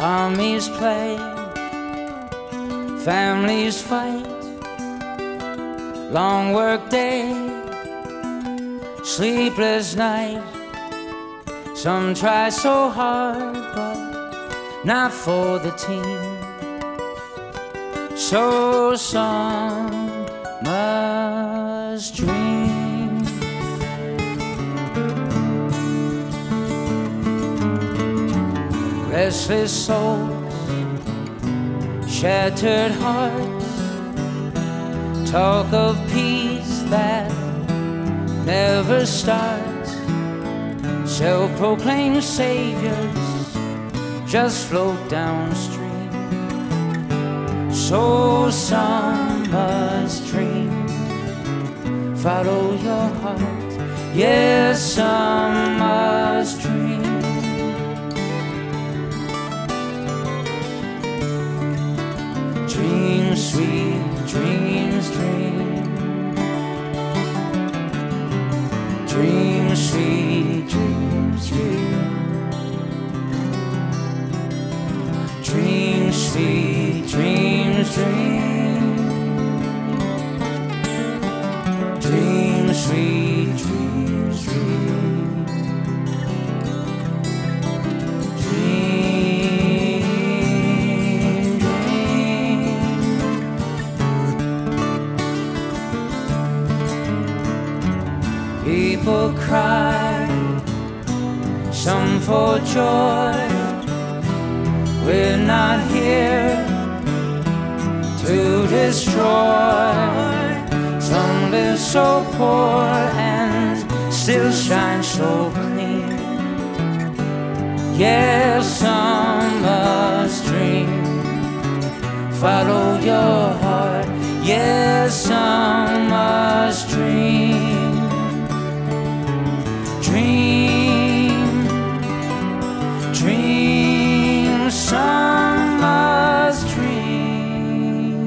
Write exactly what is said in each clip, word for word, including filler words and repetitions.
Armies play, families fight, long work day, sleepless night. Some try so hard, but not for the team. So some must dream. Restless souls, shattered hearts, talk of peace that never starts. Self-proclaimed saviors just float downstream. So some must dream. Follow your heart. Yes, some must dream. Dream, sweet dreams, dream. Dream, sweet dreams, dream. Dream, sweet dreams, dream. Dream, sweet dreams, dream. Dream, dream. People cry, some for joy. We're not here to destroy. Some live so poor and still shine so clean. Yes, some must dream. Follow your heart. Yes, some must dream. Dream, dream, some must dream.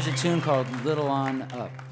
Here's a tune called Little On Up.